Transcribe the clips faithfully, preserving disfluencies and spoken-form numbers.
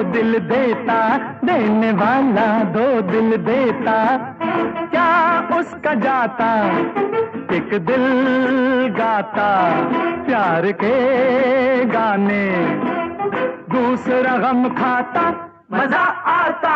दिल देता, देने वाला दो दिल देता, क्या उसका जाता एक दिल गाता प्यार के गाने, दूसरा गम खाता मजा आता।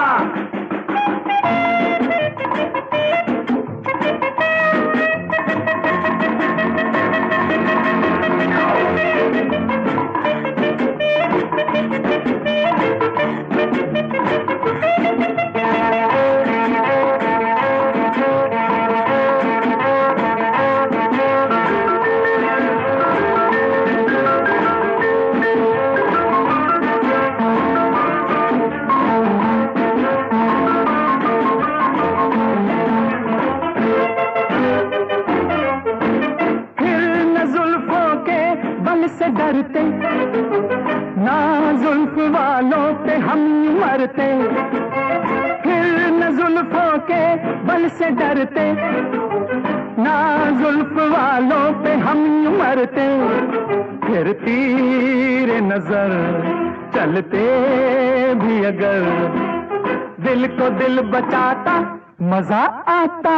से डरते ना जुल्फ वालों पे हम मरते, फिर न जुल्फों के बल से डरते, ना जुल्फ वालों पे हम मरते, फिर तीर नजर चलते भी अगर, दिल को दिल बचाता मजा आता।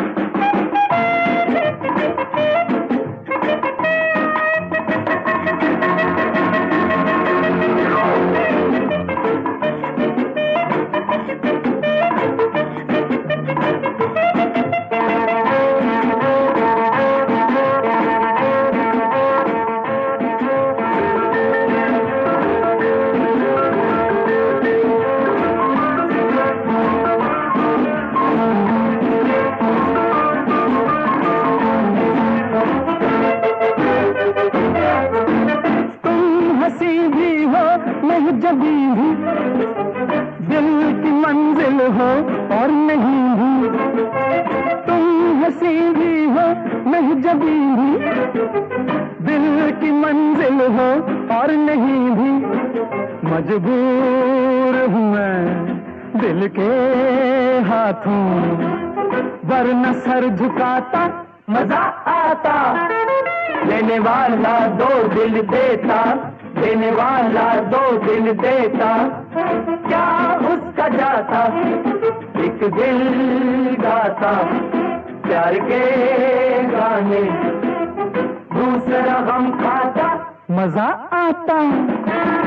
जबी भी दिल की मंजिल हो और नहीं भी, तुम हंसी भी हो मैं जबी भी दिल की मंजिल हो और नहीं भी, मजबूर हूँ मैं दिल के हाथों, वरना सर झुकाता मजा आता। लेने वाला दो दिल देता, देने वाला दो दिल देता, क्या उसका जाता एक दिल गाता प्यार के गाने, दूसरा गम खाता मजा आता।